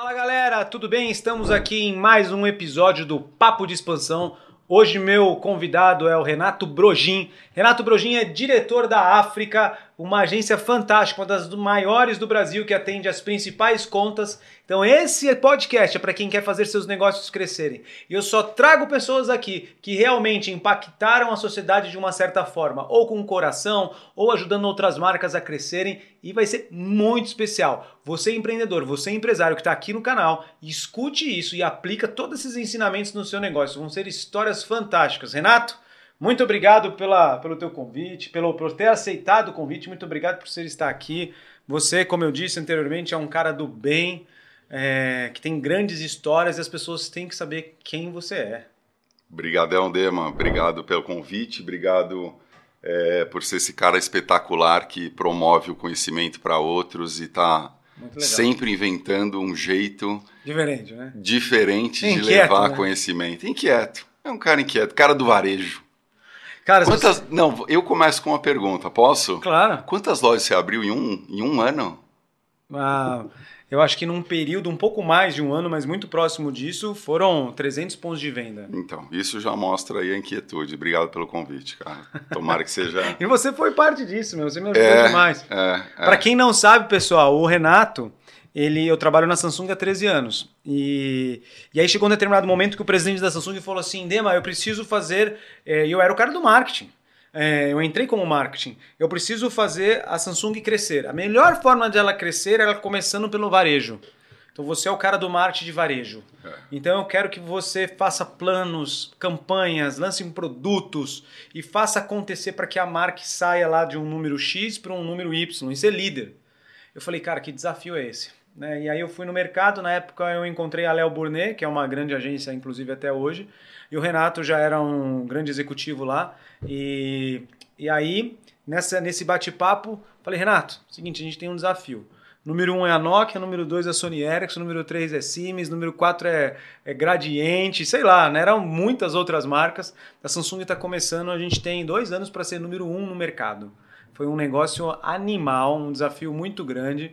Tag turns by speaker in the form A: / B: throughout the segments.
A: Fala galera, tudo bem? Estamos aqui em mais um episódio do Papo de Expansão. Hoje meu convidado é o Renato Brogin. Renato Brogin é diretor da África, uma agência fantástica, uma das maiores do Brasil que atende as principais contas. Então esse podcast é para quem quer fazer seus negócios crescerem. E eu só trago pessoas aqui que realmente impactaram a sociedade de uma certa forma, ou com o coração, ou ajudando outras marcas a crescerem, e vai ser muito especial. Você empreendedor, você empresário que está aqui no canal, escute isso e aplica todos esses ensinamentos no seu negócio. Vão ser histórias fantásticas. Renato, muito obrigado pelo teu convite, por ter aceitado o convite, muito obrigado por você estar aqui. Você, como eu disse anteriormente, é um cara do bem, que tem grandes histórias e as pessoas têm que saber quem você é.
B: Obrigadão, Dema. Obrigado pelo convite, obrigado por ser esse cara espetacular que promove o conhecimento para outros e está sempre inventando um jeito
A: diferente, né?
B: Diferente de levar conhecimento. Inquieto. É um cara inquieto, cara do varejo.
A: Cara,
B: Não, eu começo com uma pergunta, posso?
A: Claro.
B: Quantas lojas você abriu em um ano?
A: Eu acho que num período um pouco mais de um ano, mas muito próximo disso, foram 300 pontos de venda.
B: Então, isso já mostra aí a inquietude. Obrigado pelo convite, cara. Tomara que seja...
A: E você foi parte disso, meu. Você me ajudou demais. Para quem não sabe, pessoal, o Renato, eu trabalho na Samsung há 13 anos. E aí chegou um determinado momento que o presidente da Samsung falou assim, Dema, eu preciso fazer... E eu era o cara do marketing. Eu entrei como marketing. Eu preciso fazer a Samsung crescer. A melhor forma de ela crescer é ela começando pelo varejo. Então você é o cara do marketing de varejo. Então eu quero que você faça planos, campanhas, lance produtos e faça acontecer para que a marca saia lá de um número X para um número Y e ser líder. Eu falei, cara, que desafio é esse? E aí eu fui no mercado, na época eu encontrei a Léo Burnet, que é uma grande agência, inclusive até hoje, e o Renato já era um grande executivo lá, e aí, nesse bate-papo, falei, Renato, seguinte, a gente tem um desafio. Número 1 é a Nokia, número 2 é a Sony Ericsson, número 3 é Siemens, número 4 é Gradiente, sei lá, né? Eram muitas outras marcas. A Samsung está começando, a gente tem 2 anos para ser número 1 no mercado. Foi um negócio animal, um desafio muito grande.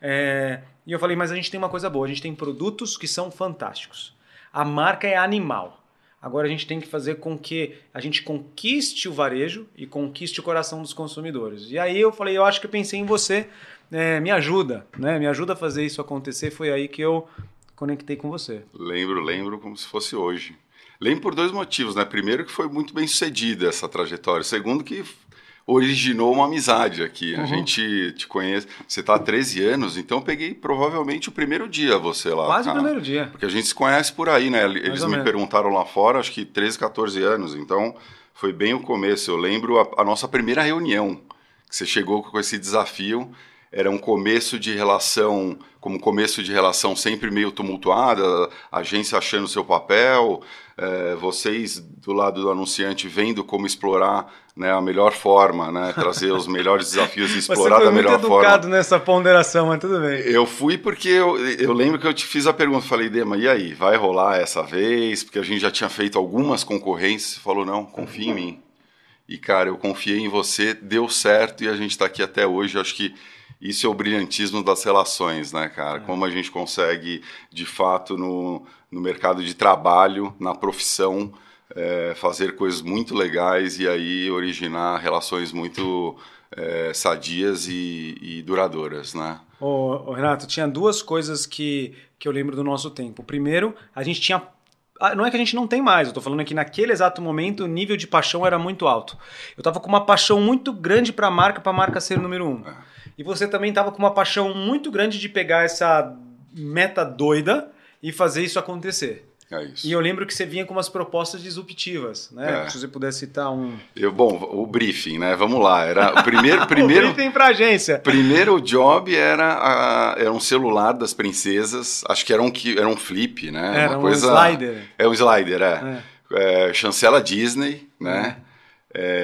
A: E eu falei, mas a gente tem uma coisa boa, a gente tem produtos que são fantásticos. A marca é animal. Agora a gente tem que fazer com que a gente conquiste o varejo e conquiste o coração dos consumidores. E aí eu falei, eu acho que eu pensei em você, me ajuda, né? Me ajuda a fazer isso acontecer. Foi aí que eu conectei com você.
B: Lembro como se fosse hoje. Lembro por 2 motivos, né? Primeiro que foi muito bem sucedida essa trajetória. Segundo que originou uma amizade aqui. A gente te conhece. Você está há 13 anos, então eu peguei provavelmente o primeiro dia você lá.
A: Quase o primeiro dia.
B: Porque a gente se conhece por aí, né? Eles me perguntaram lá fora, acho que 13, 14 anos. Então foi bem o começo. Eu lembro a nossa primeira reunião, que você chegou com esse desafio. Era um começo de relação, como começo de relação sempre meio tumultuada, a agência achando o seu papel, vocês do lado do anunciante vendo como explorar, né, a melhor forma, né, trazer os melhores desafios e explorar da melhor forma.
A: Você foi muito educado nessa ponderação, mas tudo bem.
B: Eu fui porque eu lembro que eu te fiz a pergunta, falei, Dema, e aí, vai rolar essa vez? Porque a gente já tinha feito algumas concorrências, você falou, não, confia em mim. E, cara, eu confiei em você, deu certo e a gente está aqui até hoje, acho que isso é o brilhantismo das relações, né, cara? Como a gente consegue, de fato, no mercado de trabalho, na profissão, fazer coisas muito legais e aí originar relações muito sadias e duradouras, né?
A: Ô, Renato, tinha 2 coisas que eu lembro do nosso tempo. Primeiro, a gente tinha... Não é que a gente não tem mais, eu tô falando que naquele exato momento o nível de paixão era muito alto. Eu tava com uma paixão muito grande para a marca ser o número 1. E você também estava com uma paixão muito grande de pegar essa meta doida e fazer isso acontecer.
B: É isso.
A: E eu lembro que você vinha com umas propostas disruptivas, né? Se você puder citar um...
B: o briefing, né? Vamos lá. Era o primeiro...
A: o briefing para agência.
B: Primeiro job era um celular das princesas. Acho que era um flip, né?
A: Era uma coisa, slider.
B: É um slider, chancela Disney, né?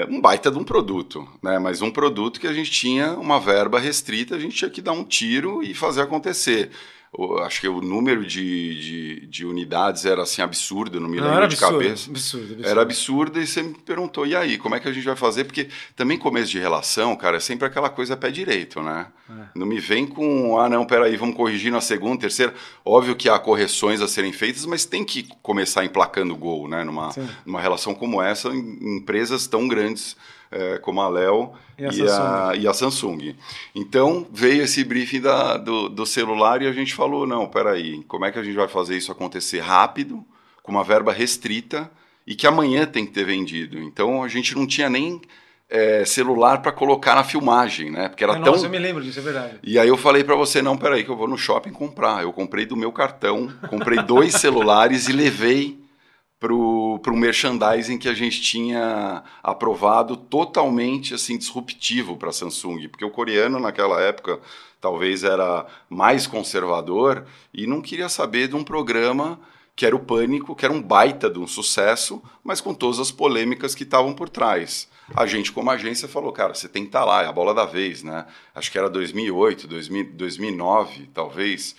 B: um baita de um produto, né? Mas um produto que a gente tinha uma verba restrita, a gente tinha que dar um tiro e fazer acontecer. Acho que o número de unidades era assim absurdo, não me lembro de cabeça.
A: Absurdo.
B: Era absurdo e você me perguntou, e aí, como é que a gente vai fazer? Porque também começo de relação, cara, é sempre aquela coisa pé direito, né? Não me vem com, não, peraí, vamos corrigir na segunda, terceira. Óbvio que há correções a serem feitas, mas tem que começar emplacando gol, né? Numa relação como essa, em empresas tão grandes como a Léo e a Samsung. Então, veio esse briefing do celular e a gente falou, não, peraí, como é que a gente vai fazer isso acontecer rápido, com uma verba restrita, e que amanhã tem que ter vendido. Então, a gente não tinha nem celular para colocar na filmagem, né? Porque era
A: Nossa, eu me lembro disso, é verdade.
B: E aí eu falei para você, não, peraí, que eu vou no shopping comprar. Eu comprei do meu cartão, comprei 2 celulares e levei para o merchandising que a gente tinha aprovado, totalmente assim disruptivo para a Samsung, porque o coreano naquela época talvez era mais conservador e não queria saber de um programa que era o Pânico, que era um baita de um sucesso, mas com todas as polêmicas que estavam por trás. A gente, como agência, falou, cara, você tem que estar lá, é a bola da vez, né? Acho que era 2008, 2009, talvez.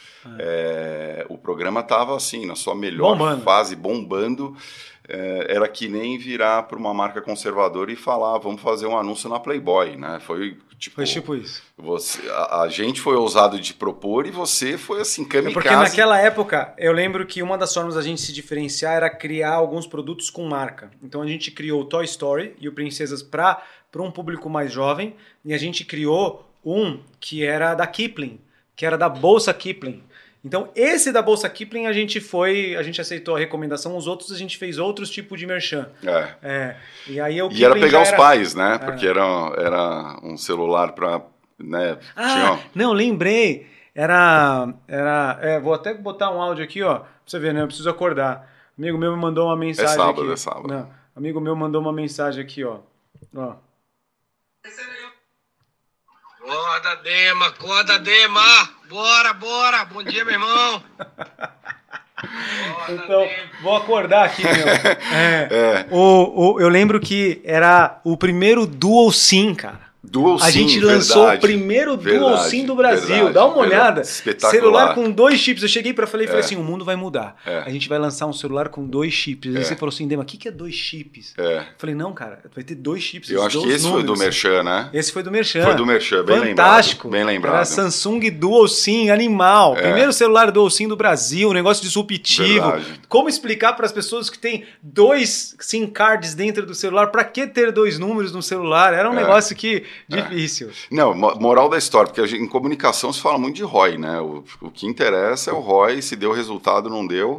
B: O programa estava, assim, na sua melhor fase, bombando. Era que nem virar para uma marca conservadora e falar, vamos fazer um anúncio na Playboy, né? Foi tipo isso. A gente foi ousado de propor e você foi assim, kamikaze.
A: Porque naquela época, eu lembro que uma das formas da gente se diferenciar era criar alguns produtos com marca. Então a gente criou o Toy Story e o Princesas para um público mais jovem, e a gente criou um que era da Kipling, que era da Bolsa Kipling. Então, esse da Bolsa Kipling a gente aceitou a recomendação, os outros a gente fez outros tipos de merchan. E aí
B: era pegar os pais, né? Porque era um celular para... Né?
A: Não, lembrei. Vou até botar um áudio aqui, ó, pra você ver, né? Eu preciso acordar. Amigo meu me mandou uma mensagem aqui.
B: É sábado.
A: Não, amigo meu mandou uma mensagem aqui, ó.
C: Acorda, Dema! Bora! Bom dia, meu irmão!
A: Então, vou acordar aqui, meu. Eu lembro que era o primeiro Dual SIM, cara.
B: A
A: gente lançou o primeiro Dual SIM do Brasil. Dá uma olhada.
B: Espetacular.
A: Celular com 2 chips. Eu cheguei pra falei assim, o mundo vai mudar. A gente vai lançar um celular com 2 chips. Aí você falou assim, Dema, o que é 2 chips? Eu falei, não, cara, vai ter 2 chips.
B: Eu acho que esse foi do Merchan, né?
A: Esse foi do Merchan.
B: Bem
A: Fantástico.
B: Bem lembrado.
A: Era Samsung Dual SIM, animal. Primeiro celular Dual SIM do Brasil, um negócio disruptivo.
B: Verdade.
A: Como explicar para as pessoas que tem 2 SIM cards dentro do celular? Pra que ter 2 números no celular? Era um negócio difícil.
B: Não, moral da história, porque em comunicação se fala muito de ROI, né? O que interessa é o ROI, se deu resultado, não deu.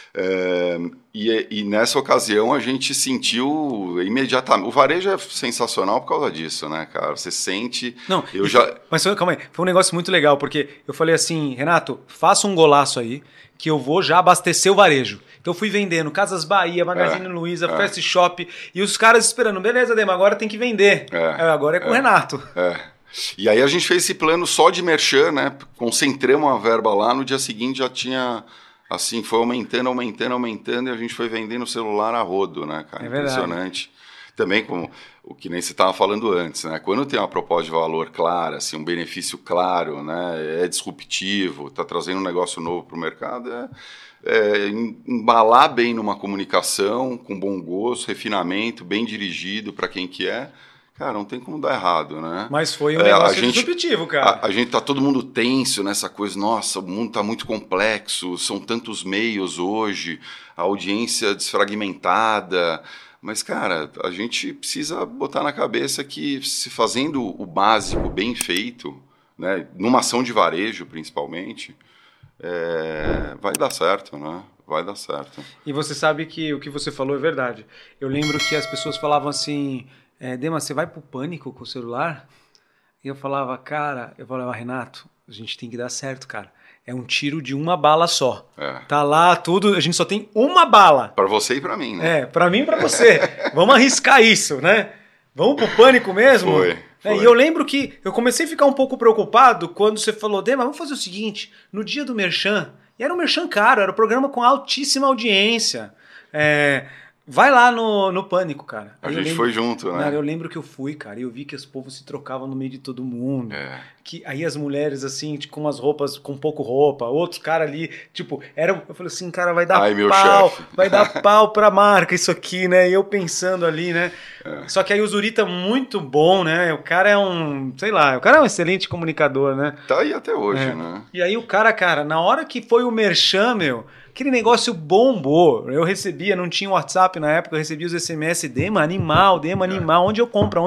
B: E nessa ocasião a gente sentiu imediatamente. O varejo é sensacional por causa disso, né, cara? Você sente.
A: Não, mas calma aí, foi um negócio muito legal, porque eu falei assim, Renato, faça um golaço aí, que eu vou já abastecer o varejo. Então eu fui vendendo Casas Bahia, Magazine Luiza, Fast Shop, e os caras esperando, beleza, Dema, agora tem que vender. Agora é com o Renato.
B: E aí a gente fez esse plano só de merchan, né? Concentramos a verba lá, no dia seguinte já tinha, assim, foi aumentando, e a gente foi vendendo o celular a rodo, né, cara? Impressionante. Também como o que nem você estava falando antes, né? Quando tem uma proposta de valor clara, assim, um benefício claro, né? É disruptivo, está trazendo um negócio novo para o mercado, embalar bem numa comunicação, com bom gosto, refinamento, bem dirigido para quem que é. Cara, não tem como dar errado, né?
A: Mas foi um negócio disruptivo, cara.
B: A gente tá todo mundo tenso nessa coisa, nossa, o mundo tá muito complexo, são tantos meios hoje, a audiência desfragmentada. Mas, cara, a gente precisa botar na cabeça que se fazendo o básico bem feito, né, numa ação de varejo principalmente, vai dar certo, né? Vai dar certo.
A: E você sabe que o que você falou é verdade. Eu lembro que as pessoas falavam assim, Dema, você vai pro Pânico com o celular? E eu falava, Renato, a gente tem que dar certo, cara. É um tiro de uma bala só. Tá lá tudo, a gente só tem uma bala.
B: Para você e para mim, né?
A: Para mim e para você. Vamos arriscar isso, né? Vamos pro Pânico mesmo?
B: Foi.
A: E eu lembro que eu comecei a ficar um pouco preocupado quando você falou, Dema, vamos fazer o seguinte, no dia do merchan, e era um merchan caro, era um programa com altíssima audiência, Vai lá no Pânico, cara.
B: A gente foi junto, né?
A: Cara, eu lembro que eu fui, cara, e eu vi que os povos se trocavam no meio de todo mundo. Que aí as mulheres, assim, tipo, com as roupas, com pouco roupa, outros caras ali, tipo, eu falei assim, cara, vai dar pau, vai dar pau pra marca isso aqui, né? E eu pensando ali, né? Só que aí o Zurita é muito bom, né? O cara é um excelente comunicador, né?
B: Tá aí até hoje, né?
A: E aí o cara, na hora que foi o merchan, meu, aquele negócio bombou. Eu recebia, não tinha WhatsApp na época, eu recebia os SMS, Dema animal, onde eu compro.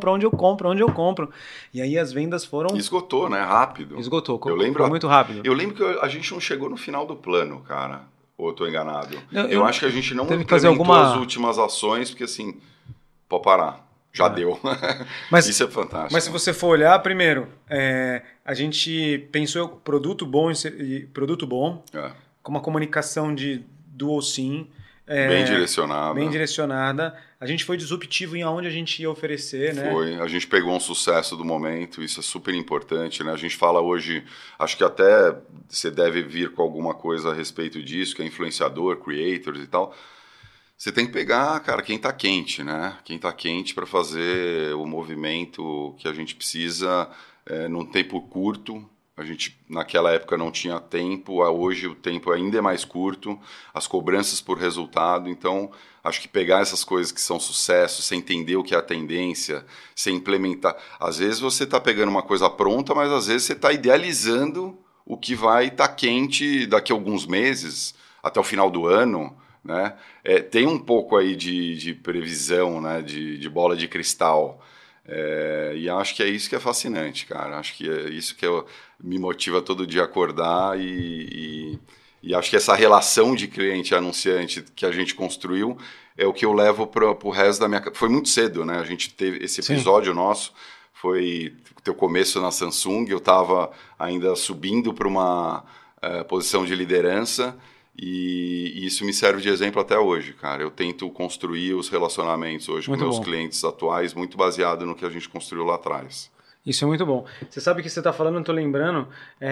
A: E aí as vendas foram...
B: Esgotou, né? Rápido.
A: Esgotou, foi muito rápido.
B: Eu lembro que a gente não chegou no final do plano, cara. Ou eu tô enganado? Eu acho que a gente não implementou as últimas ações, porque assim, pode parar. Já deu. Mas, isso é fantástico.
A: Mas se você for olhar, primeiro, a gente pensou produto bom, com uma comunicação de dual SIM.
B: Bem direcionada.
A: Bem direcionada. A gente foi disruptivo em aonde a gente ia oferecer, né?
B: Foi. A gente pegou um sucesso do momento, isso é super importante, né? A gente fala hoje, acho que até você deve vir com alguma coisa a respeito disso, que é influenciador, creators e tal. Você tem que pegar, cara, quem tá quente, né? Quem tá quente para fazer o movimento que a gente precisa num tempo curto. A gente, naquela época, não tinha tempo, hoje o tempo ainda é mais curto, as cobranças por resultado. Então, acho que pegar essas coisas que são sucesso, você entender o que é a tendência, você implementar. Às vezes você está pegando uma coisa pronta, mas às vezes você está idealizando o que vai estar quente daqui a alguns meses, até o final do ano. Né? Tem um pouco aí de previsão, né? de bola de cristal. E acho que é isso que é fascinante, cara. Acho que é isso que me motiva todo dia a acordar e acho que essa relação de cliente e anunciante que a gente construiu é o que eu levo para o resto da minha... Foi muito cedo, né? A gente teve esse episódio nosso, foi o teu começo na Samsung, eu estava ainda subindo para uma posição de liderança. E isso me serve de exemplo até hoje, cara. Eu tento construir os relacionamentos hoje com meus clientes atuais muito baseado no que a gente construiu lá atrás.
A: Isso é muito bom. Você sabe o que você está falando, eu estou lembrando.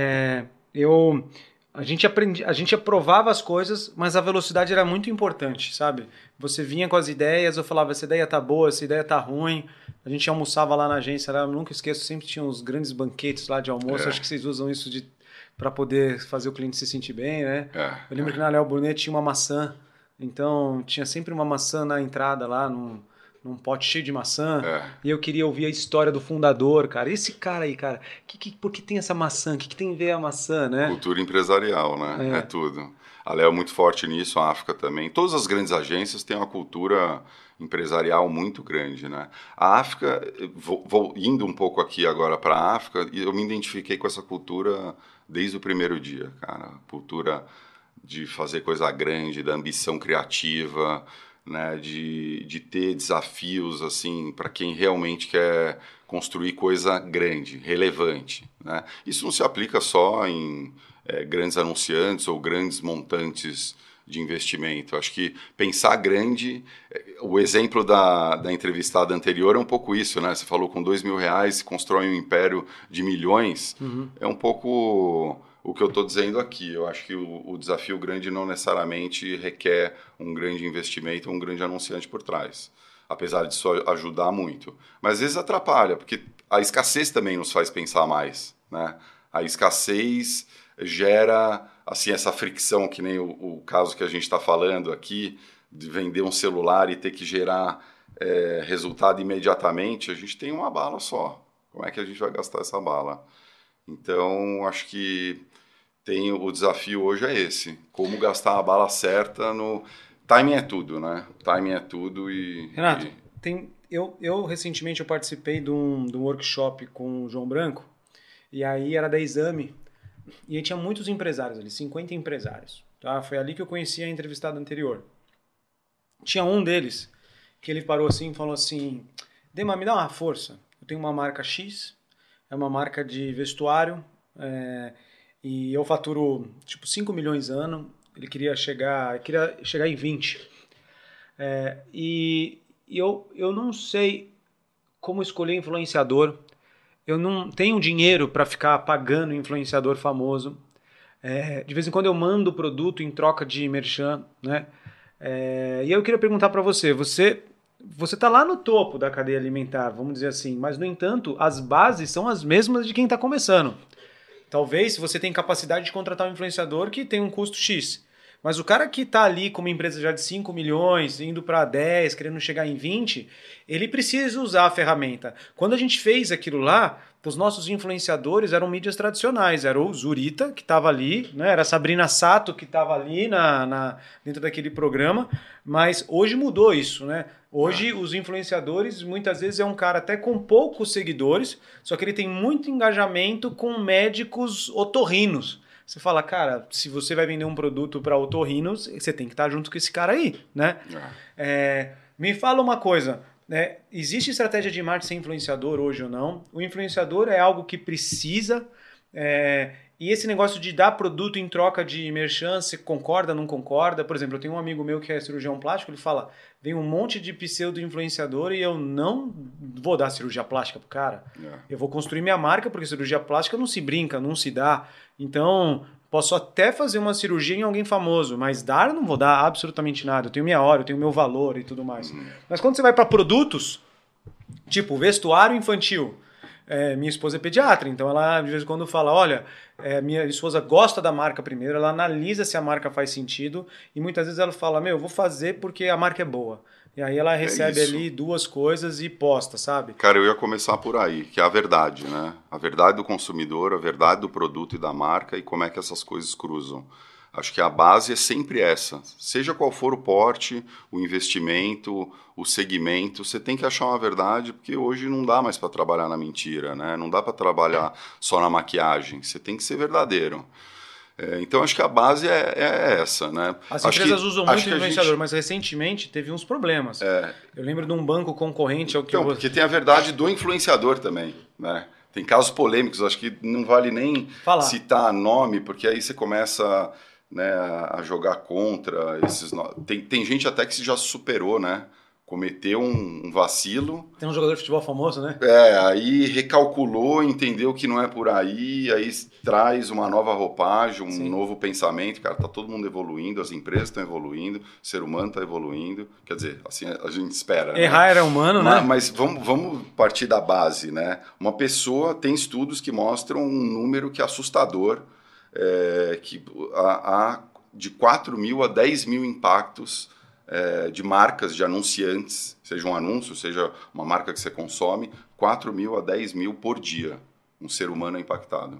A: A gente aprovava as coisas, mas a velocidade era muito importante, sabe? Você vinha com as ideias, eu falava, essa ideia tá boa, essa ideia tá ruim. A gente almoçava lá na agência, eu nunca esqueço, sempre tinha uns grandes banquetes lá de almoço. Acho que vocês usam isso para poder fazer o cliente se sentir bem, né? Eu lembro que na Léo Brunet tinha uma maçã, então tinha sempre uma maçã na entrada lá, num pote cheio de maçã, e eu queria ouvir a história do fundador, cara. Esse cara aí, cara, por que tem essa maçã? O que tem a ver a maçã, né?
B: Cultura empresarial, né? É tudo. A Léo é muito forte nisso, a África também. Todas as grandes agências têm uma cultura empresarial muito grande, né? A África, vou indo um pouco aqui agora para a África, e eu me identifiquei com essa cultura desde o primeiro dia, cara. A cultura de fazer coisa grande, da ambição criativa, né? De ter desafios, assim, para quem realmente quer construir coisa grande, relevante, né? Isso não se aplica só em grandes anunciantes ou grandes montantes de investimento. Acho que pensar grande, o exemplo da entrevistada anterior é um pouco isso, né? Você falou com R$2.000 se constrói um império de milhões, é um pouco o que eu estou dizendo aqui. Eu acho que o desafio grande não necessariamente requer um grande investimento ou um grande anunciante por trás, apesar disso ajudar muito. Mas às vezes atrapalha, porque a escassez também nos faz pensar mais, né? A escassez gera assim essa fricção, que nem o caso que a gente está falando aqui, de vender um celular e ter que gerar resultado imediatamente. A gente tem uma bala só. Como é que a gente vai gastar essa bala? Então, acho que o desafio hoje é esse. Como gastar a bala certa no... Timing é tudo, né? Timing é tudo e...
A: Renato, eu recentemente participei de um workshop com o João Branco, e aí era da Exame, e aí tinha muitos empresários ali, 50 empresários. Tá? Foi ali que eu conheci a entrevistada anterior. Tinha um deles que ele parou assim e falou assim, Dema, me dá uma força. Eu tenho uma marca X, é uma marca de vestuário, e eu faturo tipo 5 milhões ano. Ele queria chegar em 20. E eu não sei como escolher influenciador. Eu não tenho dinheiro para ficar pagando influenciador famoso. De vez em quando eu mando o produto em troca de merchan, né? E aí eu queria perguntar para você, você está lá no topo da cadeia alimentar, vamos dizer assim, mas, no entanto, as bases são as mesmas de quem está começando. Talvez você tenha capacidade de contratar um influenciador que tem um custo X. Mas o cara que está ali com uma empresa já de 5 milhões, indo para 10, querendo chegar em 20, ele precisa usar a ferramenta. Quando a gente fez aquilo lá, os nossos influenciadores eram mídias tradicionais. Era o Zurita, que estava ali, né? Era a Sabrina Sato, que estava ali dentro daquele programa. Mas hoje mudou isso, né? Hoje os influenciadores, muitas vezes, é um cara até com poucos seguidores, só que ele tem muito engajamento com médicos otorrinos. Você fala, cara, se você vai vender um produto para otorrinos, você tem que estar junto com esse cara aí, né? Me fala uma coisa, né? Existe estratégia de marketing sem influenciador hoje ou não? O influenciador é algo que precisa, e esse negócio de dar produto em troca de merchan, você concorda, não concorda? Por exemplo, eu tenho um amigo meu que é cirurgião plástico, ele fala, vem um monte de pseudo-influenciador e eu não vou dar cirurgia plástica pro cara. Eu vou construir minha marca, porque cirurgia plástica não se brinca, não se dá. Então, posso até fazer uma cirurgia em alguém famoso, mas dar eu não vou dar absolutamente nada. Eu tenho minha hora, eu tenho meu valor e tudo mais. Mas quando você vai para produtos, tipo vestuário infantil, minha esposa é pediatra, então ela de vez em quando fala, olha, minha esposa gosta da marca primeiro, ela analisa se a marca faz sentido e muitas vezes ela fala, eu vou fazer porque a marca é boa. E aí ela recebe ali 2 coisas e posta, sabe?
B: Cara, eu ia começar por aí, que é a verdade, né? A verdade do consumidor, a verdade do produto e da marca e como é que essas coisas cruzam. Acho que a base é sempre essa. Seja qual for o porte, o investimento, o segmento, você tem que achar uma verdade, porque hoje não dá mais para trabalhar na mentira, né? Não dá para trabalhar só na maquiagem. Você tem que ser verdadeiro. Então, acho que a base é essa, né?
A: As empresas usam muito influenciador, mas recentemente teve uns problemas. Eu lembro de um banco concorrente ao que...
B: Então, porque tem a verdade do influenciador também, né? Tem casos polêmicos, acho que não vale nem citar nome, porque aí você começa, né, a jogar contra esses... Tem gente até que já superou, né? Cometeu um vacilo.
A: Tem um jogador de futebol famoso, né?
B: Aí recalculou, entendeu que não é por aí traz uma nova roupagem, um novo pensamento. Cara, tá todo mundo evoluindo, as empresas estão evoluindo, o ser humano está evoluindo. Quer dizer, assim a gente espera.
A: Errar era humano, né?
B: Mas vamos partir da base, né? Uma pessoa, tem estudos que mostram um número que é assustador, que há de 4 mil a 10 mil impactos de marcas, de anunciantes, seja um anúncio, seja uma marca que você consome, 4 mil a 10 mil por dia, um ser humano é impactado.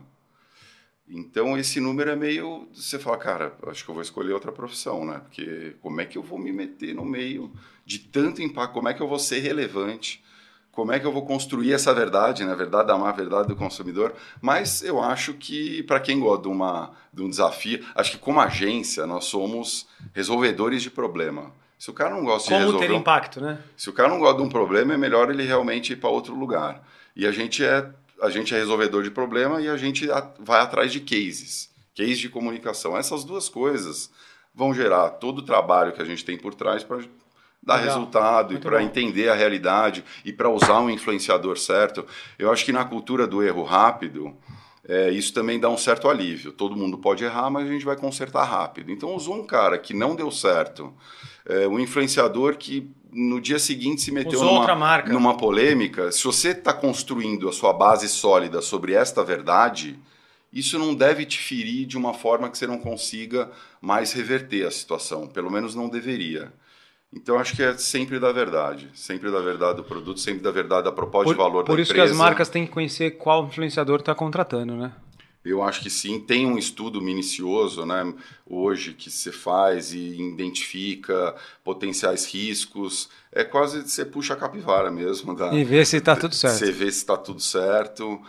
B: Então, esse número é meio... Você fala, cara, acho que eu vou escolher outra profissão, né? Porque como é que eu vou me meter no meio de tanto impacto? Como é que eu vou ser relevante? Como é que eu vou construir essa verdade, né? A verdade da marca, a verdade do consumidor? Mas eu acho que, para quem gosta de um desafio, acho que como agência, nós somos resolvedores de problema. Se o cara não gosta de resolver...
A: Como ter impacto, né?
B: Se o cara não gosta de um problema, é melhor ele realmente ir para outro lugar. E a gente é resolvedor de problema e a gente vai atrás de cases de comunicação. Essas 2 coisas vão gerar todo o trabalho que a gente tem por trás para dar resultado. Muito e para entender a realidade e para usar um influenciador certo. Eu acho que na cultura do erro rápido, isso também dá um certo alívio. Todo mundo pode errar, mas a gente vai consertar rápido. Então, usou um cara que não deu certo, um influenciador que no dia seguinte se meteu numa polêmica. Se você está construindo a sua base sólida sobre esta verdade, isso não deve te ferir de uma forma que você não consiga mais reverter a situação. Pelo menos não deveria. Então, acho que é sempre da verdade do produto, sempre da verdade da proposta de valor da empresa.
A: Por isso que as marcas têm que conhecer qual influenciador está contratando, né?
B: Eu acho que sim, tem um estudo minucioso, né, hoje que você faz e identifica potenciais riscos. É quase você puxa a capivara mesmo.
A: E vê se está tudo certo.
B: Você vê se está tudo certo,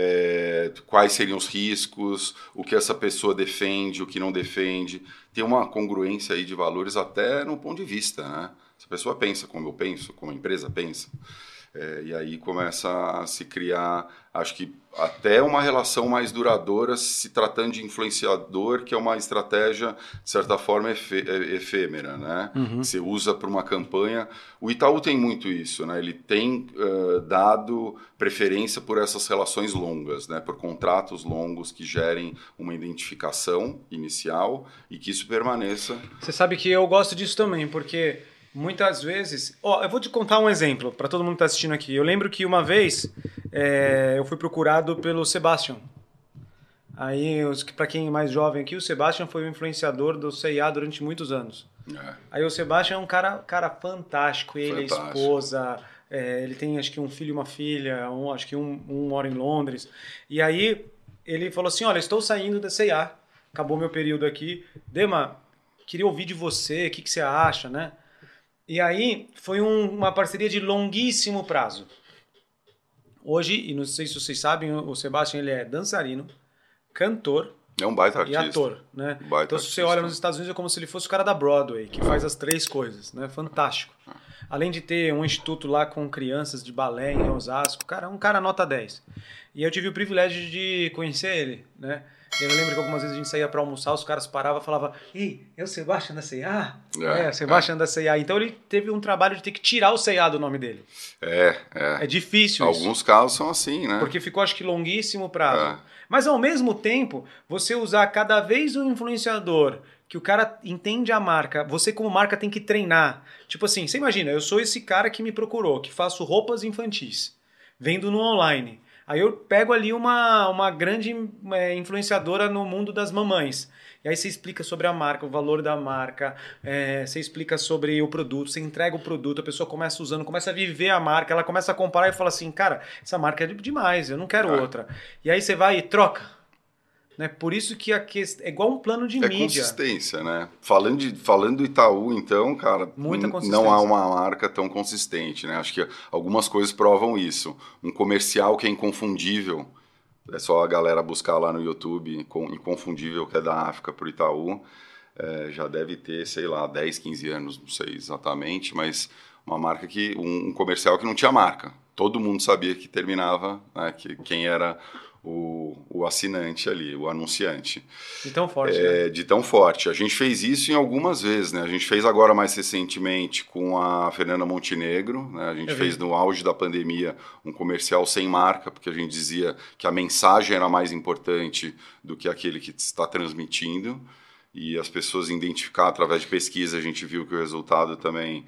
B: quais seriam os riscos, o que essa pessoa defende, o que não defende. Tem uma congruência aí de valores até no ponto de vista, né? Se a pessoa pensa como eu penso, como a empresa pensa. E aí começa a se criar, acho que até uma relação mais duradoura se tratando de influenciador, que é uma estratégia, de certa forma, efêmera, né? Que você usa para uma campanha. O Itaú tem muito isso, né? Ele tem dado preferência por essas relações longas, né? Por contratos longos que gerem uma identificação inicial e que isso permaneça.
A: Você sabe que eu gosto disso também, porque muitas vezes... eu vou te contar um exemplo para todo mundo que está assistindo aqui. Eu lembro que uma vez eu fui procurado pelo Sebastian. Aí, para quem é mais jovem aqui, o Sebastian foi o influenciador do C&A durante muitos anos. Aí o Sebastian é um cara fantástico. Ele, a esposa... ele tem acho que um filho e uma filha. Acho que um mora em Londres. E aí ele falou assim, olha, estou saindo da C&A. Acabou meu período aqui. Dema, queria ouvir de você. O que você acha, né? E aí foi uma parceria de longuíssimo prazo. Hoje, e não sei se vocês sabem, o Sebastian ele é dançarino, cantor
B: é um baita artista.
A: E ator. Né? Então se você olha nos Estados Unidos é como se ele fosse o cara da Broadway, que faz as 3 coisas. Né? Fantástico. Além de ter um instituto lá com crianças de balé em Osasco. Cara, um cara nota 10. E eu tive o privilégio de conhecer ele, né? Eu lembro que algumas vezes a gente saía para almoçar, os caras paravam e falavam, ei, é o Sebastian da C&A? O Sebastian da C&A. Então ele teve um trabalho de ter que tirar o C&A do nome dele. É difícil isso.
B: Alguns casos são assim, né?
A: Porque ficou, acho que, longuíssimo prazo. Mas, ao mesmo tempo, você usar cada vez um influenciador que o cara entende a marca, você como marca tem que treinar. Tipo assim, você imagina, eu sou esse cara que me procurou, que faço roupas infantis, vendo no online. Aí eu pego ali uma grande influenciadora no mundo das mamães. E aí você explica sobre a marca, o valor da marca, você explica sobre o produto, você entrega o produto, a pessoa começa usando, começa a viver a marca, ela começa a comparar e fala assim, cara, essa marca é demais, eu não quero outra. E aí você vai e troca. Né? Por isso que é igual um plano de mídia.
B: Consistência, né? Falando do Itaú, então, cara, não há uma marca tão consistente, né? Acho que algumas coisas provam isso. Um comercial que é inconfundível, é só a galera buscar lá no YouTube, Inconfundível, que é da África pro Itaú, já deve ter, sei lá, 10, 15 anos, não sei exatamente, mas uma marca um comercial que não tinha marca. Todo mundo sabia que terminava, né, quem era o assinante ali, o anunciante.
A: De tão forte, né?
B: De tão forte. A gente fez isso em algumas vezes, né? A gente fez agora mais recentemente com a Fernanda Montenegro, né? A gente fez no auge da pandemia um comercial sem marca, porque a gente dizia que a mensagem era mais importante do que aquele que está transmitindo. E as pessoas identificaram através de pesquisa, a gente viu que o resultado também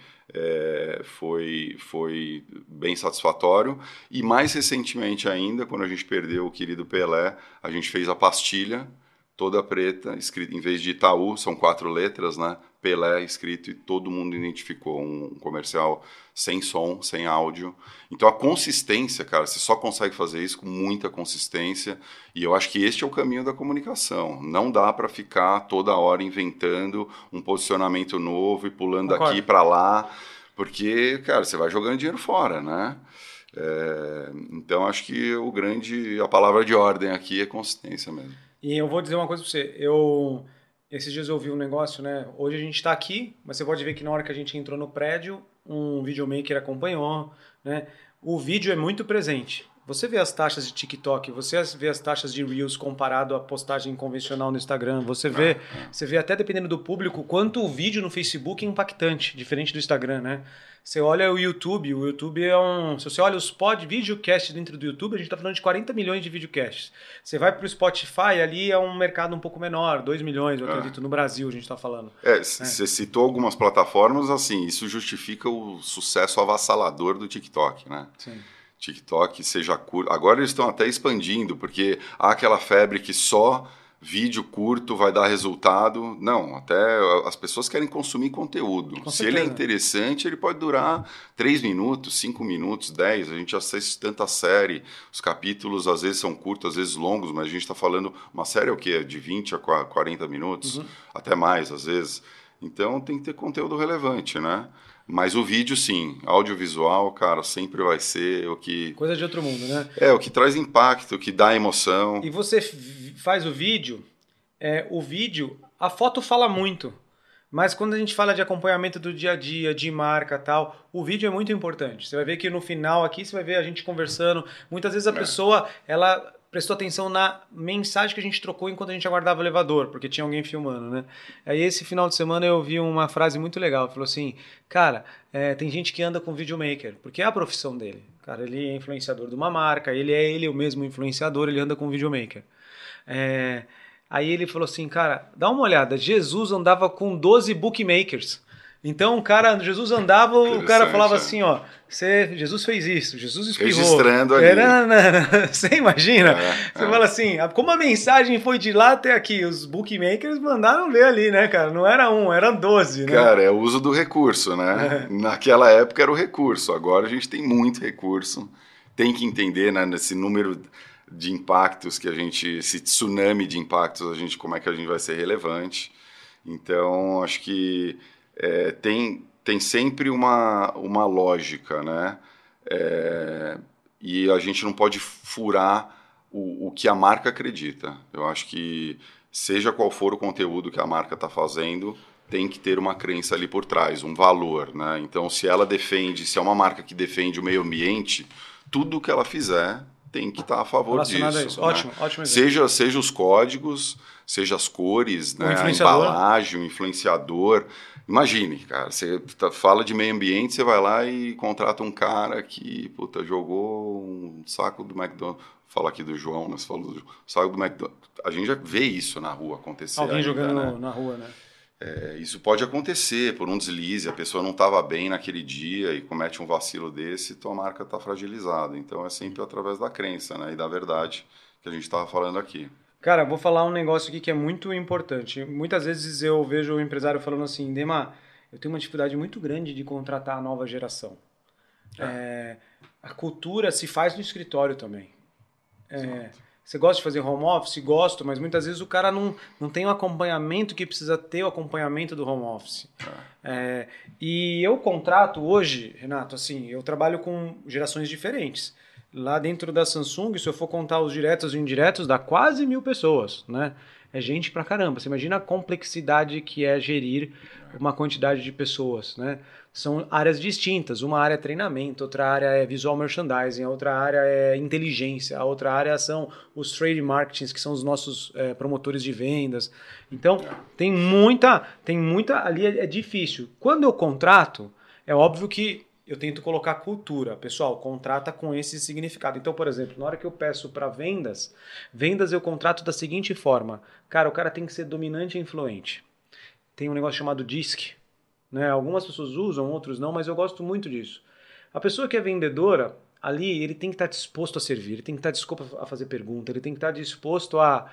B: foi bem satisfatório. E mais recentemente ainda, quando a gente perdeu o querido Pelé, a gente fez a pastilha toda preta, escrita, em vez de Itaú, são 4 letras, né? Pelé escrito, e todo mundo identificou. Um comercial sem som, sem áudio. Então a consistência, cara, você só consegue fazer isso com muita consistência, e eu acho que este é o caminho da comunicação. Não dá para ficar toda hora inventando um posicionamento novo e pulando daqui para lá, porque, cara, você vai jogando dinheiro fora, né? Então acho que a palavra de ordem aqui é consistência mesmo.
A: E eu vou dizer uma coisa para você, esses dias eu ouvi um negócio, né? Hoje a gente está aqui, mas você pode ver que na hora que a gente entrou no prédio, um videomaker acompanhou, né? O vídeo é muito presente. Você vê as taxas de TikTok, você vê as taxas de Reels comparado à postagem convencional no Instagram, você vê até dependendo do público, quanto o vídeo no Facebook é impactante, diferente do Instagram, né? Você olha o YouTube se você olha os videocasts dentro do YouTube, a gente está falando de 40 milhões de videocasts. Você vai para o Spotify, ali é um mercado um pouco menor, 2 milhões, eu acredito, no Brasil a gente está falando.
B: Você citou algumas plataformas, assim, isso justifica o sucesso avassalador do TikTok, né? Sim. TikTok, seja curto. Agora eles estão até expandindo, porque há aquela febre que só vídeo curto vai dar resultado. Não, até as pessoas querem consumir conteúdo. Se ele é interessante, ele pode durar 3 minutos, 5 minutos, 10. A gente assiste tanta série. Os capítulos às vezes são curtos, às vezes longos, mas a gente está falando... Uma série é o quê? De 20 a 40 minutos? Até mais, às vezes. Então tem que ter conteúdo relevante, né? Mas o vídeo, sim, audiovisual, cara, sempre vai ser o que...
A: Coisa de outro mundo, né?
B: O que traz impacto, o que dá emoção.
A: E você faz o vídeo, a foto fala muito, Mas quando a gente fala de acompanhamento do dia a dia, de marca e tal, o vídeo é muito importante. Você vai ver que no final aqui, você vai ver a gente conversando. Muitas vezes a pessoa, ela prestou atenção na mensagem que a gente trocou enquanto a gente aguardava o elevador, porque tinha alguém filmando, né? Aí esse final de semana eu ouvi uma frase muito legal. Falou assim, cara, tem gente que anda com videomaker, porque é a profissão dele. Cara, ele é influenciador de uma marca, ele é o mesmo influenciador, ele anda com videomaker. Aí ele falou assim, cara, dá uma olhada, Jesus andava com 12 bookmakers. Então, Jesus andava, o cara falava assim, ó, Jesus fez isso, Jesus espirrou.
B: Registrando ali.
A: Você imagina? Você fala assim, como a mensagem foi de lá até aqui, os bookmakers mandaram ver ali, né, cara? Não era eram 12, né?
B: Cara, é o uso do recurso, né? Naquela época era o recurso, agora a gente tem muito recurso. Tem que entender, né, nesse número de impactos que esse tsunami de impactos, como é que a gente vai ser relevante. Então, acho que tem sempre uma lógica, né? E a gente não pode furar o que a marca acredita. Eu acho que, seja qual for o conteúdo que a marca está fazendo, tem que ter uma crença ali por trás, um valor, né? Então, se é uma marca que defende o meio ambiente, tudo que ela fizer tem que estar a favor disso.
A: A isso.
B: Né?
A: Ótimo exemplo.
B: Seja os códigos, seja as cores, né? A embalagem, o influenciador. Imagine, cara, você fala de meio ambiente, você vai lá e contrata um cara que jogou um saco do McDonald's. Fala aqui do João, né? Você falou do saco do McDonald's. A gente já vê isso na rua acontecer.
A: Alguém jogando na rua, né?
B: Isso pode acontecer por um deslize, a pessoa não estava bem naquele dia e comete um vacilo desse, tua marca está fragilizada. Então é sempre através da crença, né, e da verdade que a gente estava falando aqui.
A: Cara, vou falar um negócio aqui que é muito importante. Muitas vezes eu vejo o empresário falando assim, Dema, eu tenho uma dificuldade muito grande de contratar a nova geração. A cultura se faz no escritório também. Você gosta de fazer home office? Gosto, mas muitas vezes o cara não tem o acompanhamento que precisa ter, o acompanhamento do home office. E eu contrato hoje, Renato, assim, eu trabalho com gerações diferentes. Lá dentro da Samsung, se eu for contar os diretos e indiretos, dá quase 1.000 pessoas, né? É gente pra caramba. Você imagina a complexidade que é gerir uma quantidade de pessoas, né? São áreas distintas. Uma área é treinamento, outra área é visual merchandising, a outra área é inteligência, a outra área são os trade marketings, que são os nossos promotores de vendas. Então, tem muita ali é difícil. Quando eu contrato, é óbvio que eu tento colocar cultura. Pessoal, contrata com esse significado. Então, por exemplo, na hora que eu peço para vendas eu contrato da seguinte forma. Cara, o cara tem que ser dominante e influente. Tem um negócio chamado DISC. Né? Algumas pessoas usam, outros não, mas eu gosto muito disso. A pessoa que é vendedora, ali, ele tem que estar disposto a servir, ele tem que estar disposto a fazer pergunta, ele tem que estar disposto a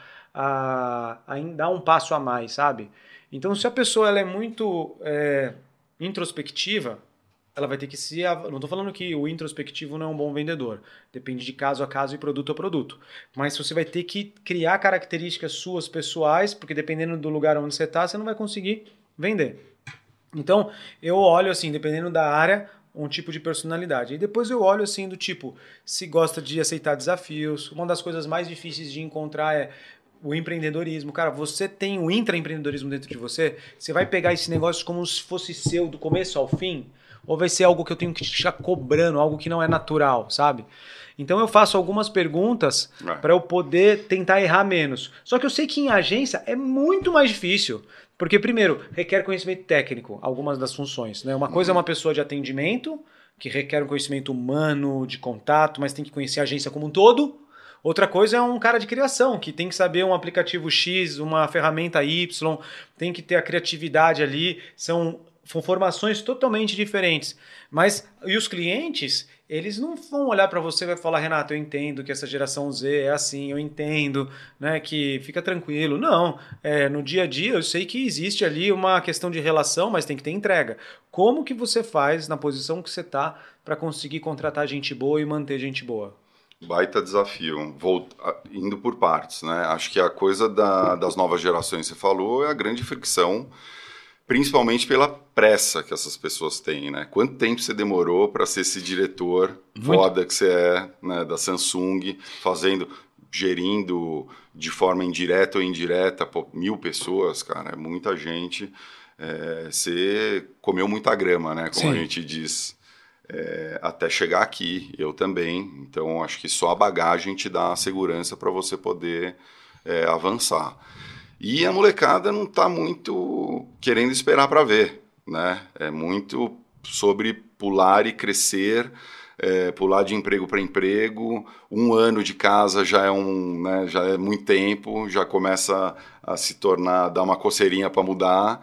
A: dar um passo a mais, sabe? Então, se a pessoa ela é muito introspectiva, ela vai ter que se... Não estou falando que o introspectivo não é um bom vendedor. Depende de caso a caso e produto a produto. Mas você vai ter que criar características suas pessoais, porque dependendo do lugar onde você está, você não vai conseguir vender. Então, eu olho assim, dependendo da área, um tipo de personalidade. E depois eu olho assim do tipo, se gosta de aceitar desafios. Uma das coisas mais difíceis de encontrar é o empreendedorismo. Cara, você tem o intraempreendedorismo dentro de você, você vai pegar esse negócio como se fosse seu do começo ao fim, ou vai ser algo que eu tenho que ficar cobrando, algo que não é natural, sabe? Então eu faço algumas perguntas para eu poder tentar errar menos. Só que eu sei que em agência é muito mais difícil. Porque, primeiro, requer conhecimento técnico, algumas das funções. Né? Uma coisa é uma pessoa de atendimento, que requer um conhecimento humano, de contato, mas tem que conhecer a agência como um todo. Outra coisa é um cara de criação, que tem que saber um aplicativo X, uma ferramenta Y, tem que ter a criatividade ali. São formações totalmente diferentes. Mas, e os clientes, eles não vão olhar para você e vai falar, Renato, eu entendo que essa geração Z é assim, eu entendo, né, que fica tranquilo. Não, no dia a dia eu sei que existe ali uma questão de relação, mas tem que ter entrega. Como que você faz na posição que você está para conseguir contratar gente boa e manter gente boa?
B: Baita desafio, indo por partes, né? Acho que a coisa das novas gerações, você falou, é a grande fricção, principalmente pela pressa que essas pessoas têm, né? Quanto tempo você demorou para ser esse diretor foda que você é, né, da Samsung, gerindo de forma indireta ou indireta 1.000 pessoas, cara, é muita gente. você comeu muita grama, né? Como
A: Sim.
B: a gente diz, até chegar aqui, eu também. Então, acho que só a bagagem te dá a segurança para você poder avançar. E a molecada não está muito querendo esperar para ver, né? É muito sobre pular e crescer, pular de emprego para emprego. 1 ano de casa já é muito tempo, já começa a se tornar, dar uma coceirinha para mudar.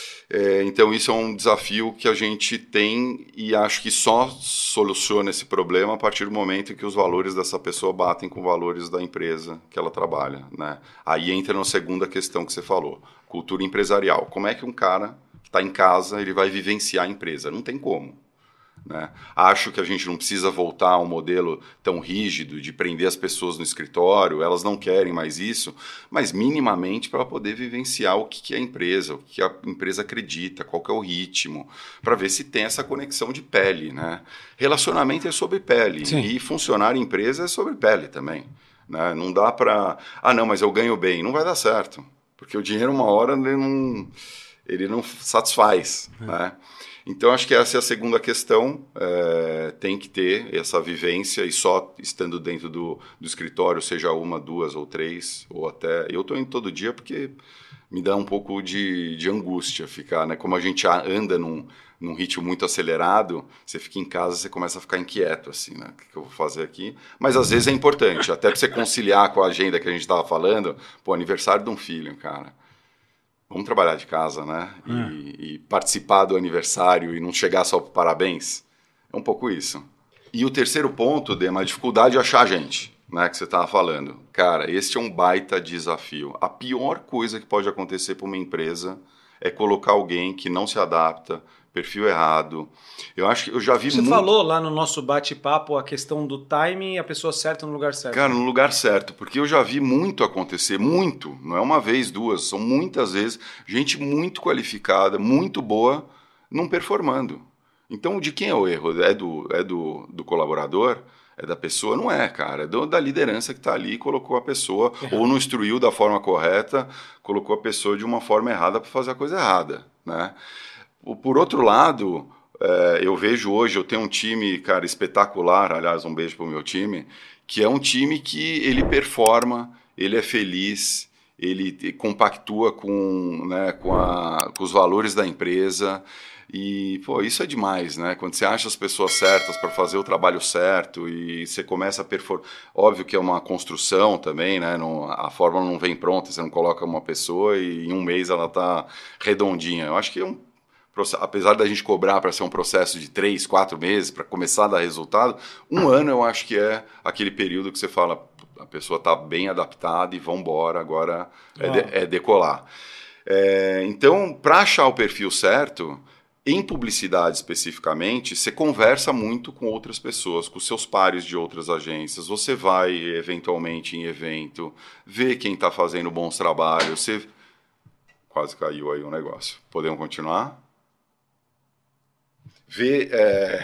B: Então isso é um desafio que a gente tem e acho que só soluciona esse problema a partir do momento em que os valores dessa pessoa batem com os valores da empresa que ela trabalha, né? Aí entra na segunda questão que você falou, cultura empresarial. Como é que um cara que está em casa ele vai vivenciar a empresa? Não tem como. Né? Acho que a gente não precisa voltar a um modelo tão rígido de prender as pessoas no escritório, elas não querem mais isso, mas minimamente para poder vivenciar o que é a empresa, o que a empresa acredita, qual que é o ritmo, para ver se tem essa conexão de pele. Né? Relacionamento é sobre pele. Sim. E funcionar em empresa é sobre pele também. Né? Não dá para... não, mas eu ganho bem. Não vai dar certo, porque o dinheiro uma hora ele não satisfaz. Né? Então, acho que essa é a segunda questão, tem que ter essa vivência e só estando dentro do escritório, seja 1, 2 ou 3, ou até... Eu estou indo todo dia porque me dá um pouco de angústia ficar, né? Como a gente anda num ritmo muito acelerado, você fica em casa, você começa a ficar inquieto, assim, né? O que eu vou fazer aqui? Mas às vezes é importante, até para você conciliar com a agenda que a gente estava falando, aniversário de um filho, cara. Vamos trabalhar de casa, né? E participar do aniversário e não chegar só para parabéns. É um pouco isso. E o terceiro ponto, Dema, a dificuldade de achar gente, né? Que você estava falando. Cara, este é um baita desafio. A pior coisa que pode acontecer para uma empresa é colocar alguém que não se adapta, perfil errado. Eu acho que eu já vi
A: Você falou lá no nosso bate-papo a questão do timing e a pessoa certa no lugar certo.
B: Cara, no lugar certo, porque eu já vi muito acontecer, muito, não é uma vez, 2, são muitas vezes, gente muito qualificada, muito boa, não performando. Então, de quem é o erro? É do colaborador? É da pessoa? Não é, cara, é da liderança que está ali e colocou a pessoa, ou não instruiu da forma correta, colocou a pessoa de uma forma errada para fazer a coisa errada, né? Por outro lado, eu vejo hoje, eu tenho um time, cara, espetacular, aliás, um beijo pro meu time, que é um time que ele performa, ele é feliz, ele compactua com os valores da empresa e, isso é demais, né? Quando você acha as pessoas certas para fazer o trabalho certo e você começa a performar... Óbvio que é uma construção também, né? A fórmula não vem pronta, você não coloca uma pessoa e em 1 mês ela tá redondinha. Eu acho que apesar da gente cobrar para ser um processo de 3, 4 meses, para começar a dar resultado, 1 ano eu acho que é aquele período que você fala, a pessoa está bem adaptada e vamos embora, agora é decolar. Então, para achar o perfil certo, em publicidade especificamente, você conversa muito com outras pessoas, com seus pares de outras agências, você vai eventualmente em evento, vê quem está fazendo bons trabalhos, você... Quase caiu aí o negócio. Podemos continuar? Ver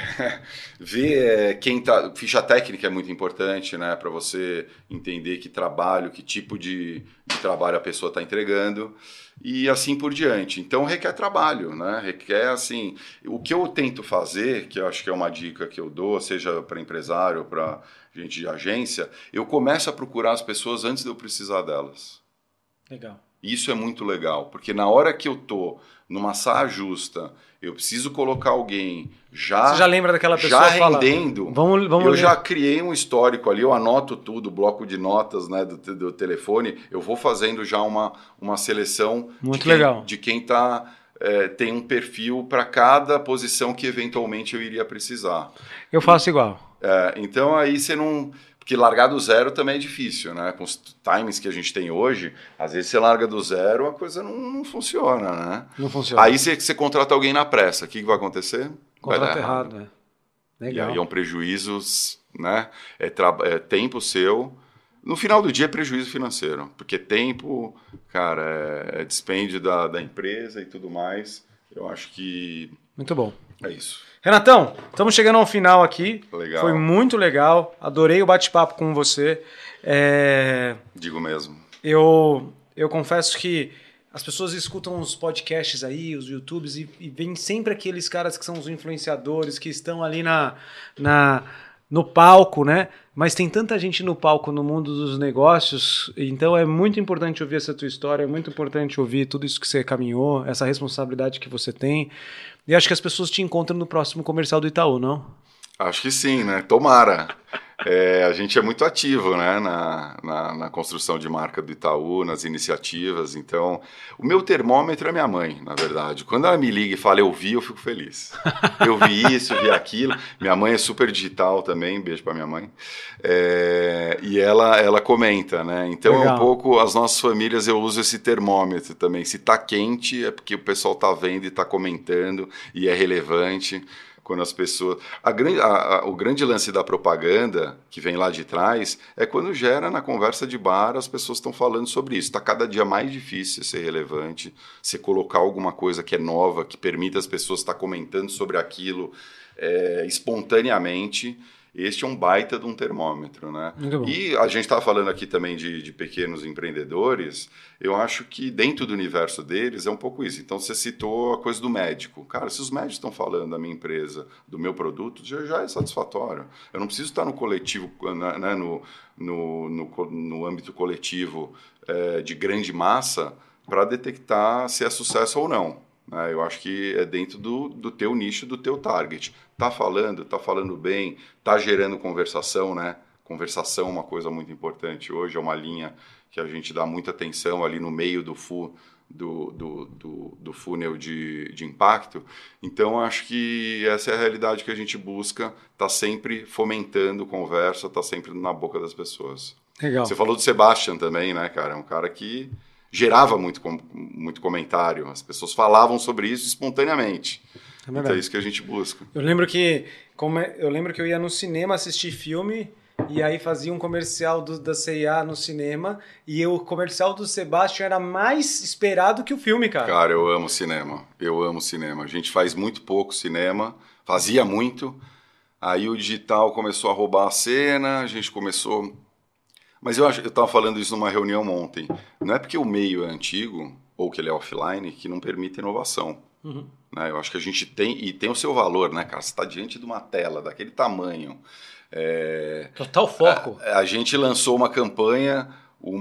B: quem tá... Ficha técnica é muito importante, né? Para você entender que tipo de trabalho a pessoa está entregando e assim por diante. Então requer trabalho, né? Requer, assim... O que eu tento fazer, que eu acho que é uma dica que eu dou, seja para empresário ou para gente de agência, eu começo a procurar as pessoas antes de eu precisar delas.
A: Legal.
B: Isso é muito legal, porque na hora que eu tô numa saia justa, eu preciso colocar alguém
A: Você já lembra daquela pessoa
B: já rendendo,
A: vamos
B: eu
A: ler.
B: Já criei um histórico ali, eu anoto tudo, bloco de notas, né, do telefone, eu vou fazendo já uma seleção de quem tem um perfil para cada posição que eventualmente eu iria precisar.
A: Eu faço igual.
B: Então aí você não... Porque largar do zero também é difícil, né? Com os timings que a gente tem hoje, às vezes você larga do zero, a coisa não funciona, né?
A: Não funciona.
B: Aí você contrata alguém na pressa, o que vai acontecer?
A: Contrato errado, né? Legal.
B: E aí é um prejuízo, né? É tempo seu. No final do dia é prejuízo financeiro, porque tempo, cara, é dispêndio da empresa e tudo mais. Eu acho que...
A: Muito bom.
B: É isso.
A: Renatão, estamos chegando ao final aqui.
B: Legal.
A: Foi muito legal. Adorei o bate-papo com você.
B: Digo mesmo.
A: Eu confesso que as pessoas escutam os podcasts aí, os YouTubes, e vem sempre aqueles caras que são os influenciadores, que estão ali no palco, né? Mas tem tanta gente no palco no mundo dos negócios, então é muito importante ouvir essa tua história, é muito importante ouvir tudo isso que você caminhou, essa responsabilidade que você tem. E acho que as pessoas te encontram no próximo comercial do Itaú, não?
B: Acho que sim, né? Tomara. A gente é muito ativo, né, na construção de marca do Itaú, nas iniciativas. Então, o meu termômetro é minha mãe, na verdade. Quando ela me liga e fala, eu fico feliz. Eu vi isso, eu vi aquilo. Minha mãe é super digital também, beijo pra minha mãe. E ela comenta, né? Então,
A: Legal.
B: é um pouco, as nossas famílias, eu uso esse termômetro também. Se tá quente, é porque o pessoal tá vendo e tá comentando, e é relevante. Quando as pessoas... o grande lance da propaganda, que vem lá de trás, é quando gera na conversa de bar, as pessoas estão falando sobre isso. Está cada dia mais difícil ser relevante, você colocar alguma coisa que é nova, que permita as pessoas estar comentando sobre aquilo espontaneamente. Este é um baita de um termômetro, né? E a gente estava falando aqui também de pequenos empreendedores, eu acho que dentro do universo deles é um pouco isso. Então, você citou a coisa do médico. Cara, se os médicos estão falando da minha empresa, do meu produto, já é satisfatório. Eu não preciso estar no coletivo, né, no âmbito coletivo de grande massa para detectar se é sucesso ou não. Eu acho que é dentro do teu nicho, do teu target. Tá falando bem, tá gerando conversação, né? Conversação é uma coisa muito importante hoje, é uma linha que a gente dá muita atenção ali no meio do funil de impacto. Então, acho que essa é a realidade que a gente busca, tá sempre fomentando conversa, tá sempre na boca das pessoas.
A: Legal.
B: Você falou do Sebastian também, né, cara? É um cara que gerava muito comentário, as pessoas falavam sobre isso espontaneamente. Então é isso que a gente busca.
A: Eu lembro que eu ia no cinema assistir filme e aí fazia um comercial da C&A no cinema e o comercial do Sebastian era mais esperado que o filme, cara.
B: Cara, eu amo cinema. A gente faz muito pouco cinema, fazia muito, aí o digital começou a roubar a cena, a gente começou... Mas eu estava falando isso numa reunião ontem. Não é porque o meio é antigo, ou que ele é offline, que não permite inovação. Uhum. Né? Eu acho que a gente tem o seu valor, né, cara? Você está diante de uma tela daquele tamanho.
A: Total foco.
B: A gente lançou uma campanha,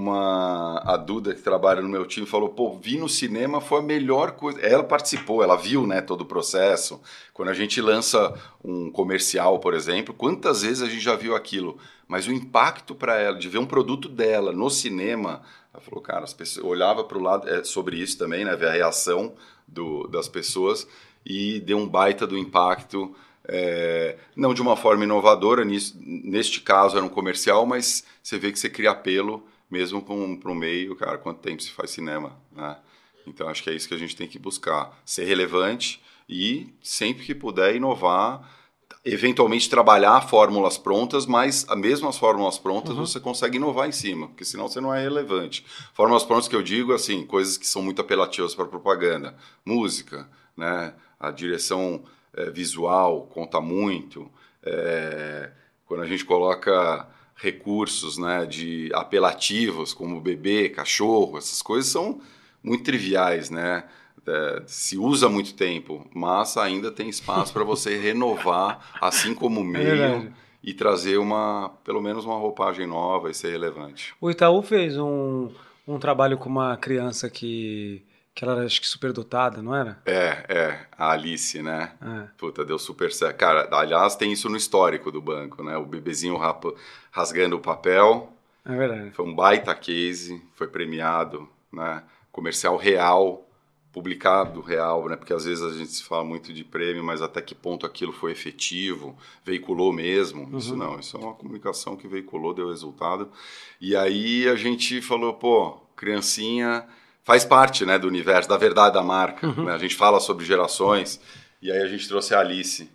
B: a Duda, que trabalha no meu time, falou, vi no cinema, foi a melhor coisa. Ela participou, ela viu, né, todo o processo. Quando a gente lança um comercial, por exemplo, quantas vezes a gente já viu aquilo? Mas o impacto para ela, de ver um produto dela no cinema, ela falou, cara, as pessoas olhava para o lado, sobre isso também, né, ver a reação das pessoas, e deu um baita do impacto, não de uma forma inovadora, neste caso era um comercial, mas você vê que você cria apelo, mesmo para o meio, cara, quanto tempo se faz cinema, né? Então, acho que é isso que a gente tem que buscar, ser relevante e, sempre que puder, inovar, eventualmente trabalhar fórmulas prontas, mas mesmo as fórmulas prontas você consegue inovar em cima, porque senão você não é relevante. Fórmulas prontas que eu digo, assim, coisas que são muito apelativas para propaganda. Música, né? A direção visual conta muito. Quando a gente coloca recursos, né, de apelativos, como bebê, cachorro, essas coisas são muito triviais, né? Se usa muito tempo, mas ainda tem espaço para você renovar, assim como o meio, e trazer pelo menos uma roupagem nova e ser relevante.
A: O Itaú fez um trabalho com uma criança que ela era, acho que, super dotada, não era?
B: A Alice, né? Puta, deu super certo. Cara, aliás, tem isso no histórico do banco, né? O bebezinho rasgando o papel.
A: É verdade.
B: Foi um baita case, foi premiado, né? Comercial real, publicado real, né? Porque às vezes a gente se fala muito de prêmio, mas até que ponto aquilo foi efetivo, veiculou mesmo. Isso não, isso é uma comunicação que veiculou, deu resultado. E aí a gente falou, criancinha faz parte, né, do universo, da verdade da marca. Né? A gente fala sobre gerações, e aí a gente trouxe a Alice,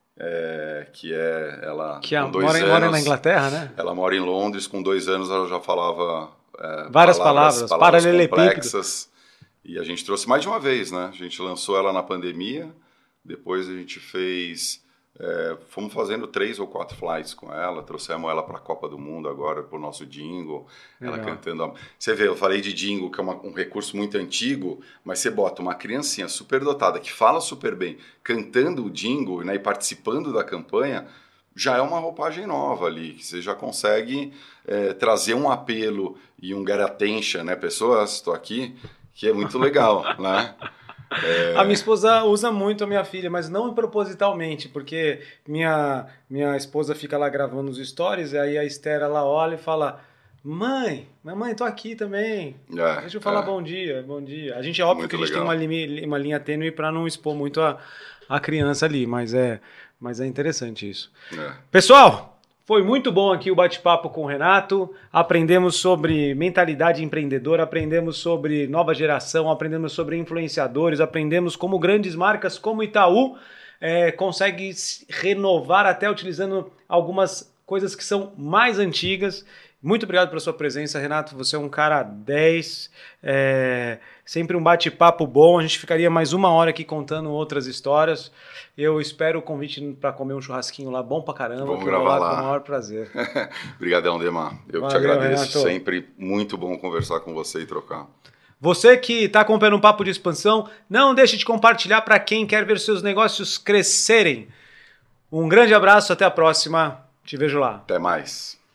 B: que ela com 2 anos...
A: mora na Inglaterra, né?
B: Ela mora em Londres, com 2 anos ela já falava
A: várias palavras
B: complexas. E a gente trouxe mais de uma vez, né? A gente lançou ela na pandemia, depois a gente fez Fomos fazendo 3 ou 4 flights com ela, trouxemos ela para a Copa do Mundo agora, para o nosso jingle, ela cantando. Você vê, eu falei de jingle, que é um recurso muito antigo, mas você bota uma criancinha super dotada, que fala super bem, cantando o jingle, né, e participando da campanha, já é uma roupagem nova ali, que você já consegue trazer um apelo e um get attention, né, pessoas, estou aqui, que é muito legal, né?
A: A minha esposa usa muito a minha filha, mas não propositalmente, porque minha esposa fica lá gravando os stories, e aí a Esther, ela olha e fala: Mãe, tô aqui também. Deixa eu falar bom dia, bom dia. A gente é óbvio muito que a gente legal. Tem uma linha tênue para não expor muito a criança ali, mas é interessante isso. Pessoal, foi muito bom aqui o bate-papo com o Renato. Aprendemos sobre mentalidade empreendedora, aprendemos sobre nova geração, aprendemos sobre influenciadores, aprendemos como grandes marcas como Itaú conseguem se renovar até utilizando algumas coisas que são mais antigas. Muito obrigado pela sua presença, Renato. Você é um cara 10, sempre um bate-papo bom. A gente ficaria mais 1 hora aqui contando outras histórias. Eu espero o convite para comer um churrasquinho lá, bom pra caramba.
B: Vamos gravar lá.
A: Com o maior prazer.
B: Obrigadão, Demar. Eu te agradeço. Renato. Sempre muito bom conversar com você e trocar.
A: Você que está acompanhando um Papo de Expansão, não deixe de compartilhar para quem quer ver seus negócios crescerem. Um grande abraço, até a próxima. Te vejo lá.
B: Até mais.